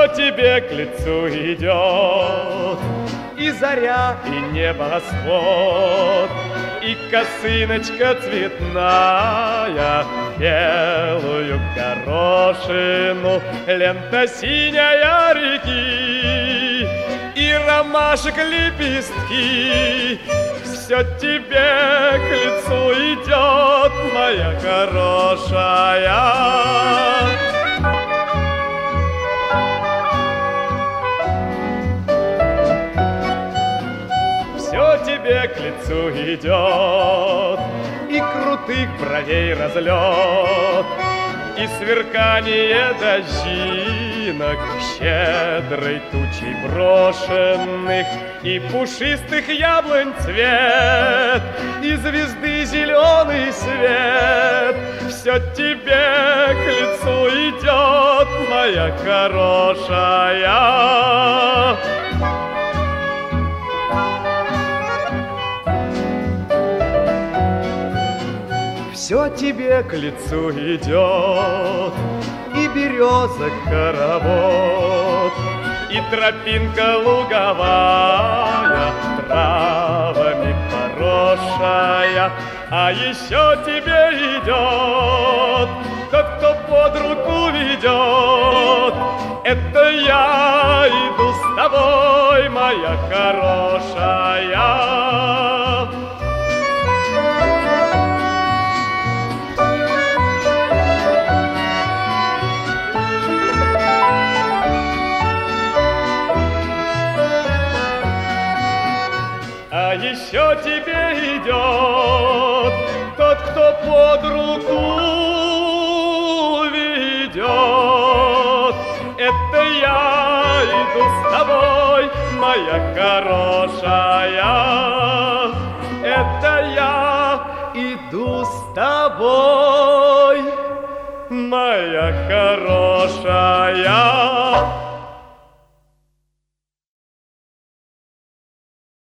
Все тебе к лицу идет, и заря, и небосвод, и косыночка цветная, белую горошину, лента синяя реки, и ромашек лепестки. Все тебе к лицу идет, моя хорошая. Все тебе к лицу идет, и крутых бровей разлет, и сверкание дождинок, щедрой тучей брошенных, и пушистых яблонь цвет, и звезды зеленый свет. Все тебе к лицу идет, моя хорошая. Все тебе к лицу идет, и береза хоровод, и тропинка луговая, травами поросшая. А еще тебе идет тот, кто под руку ведет. Это я иду с тобой, моя хорошая. А еще тебе идет тот, кто под руку ведет. Это я иду с тобой, моя хорошая. Это я иду с тобой, моя хорошая.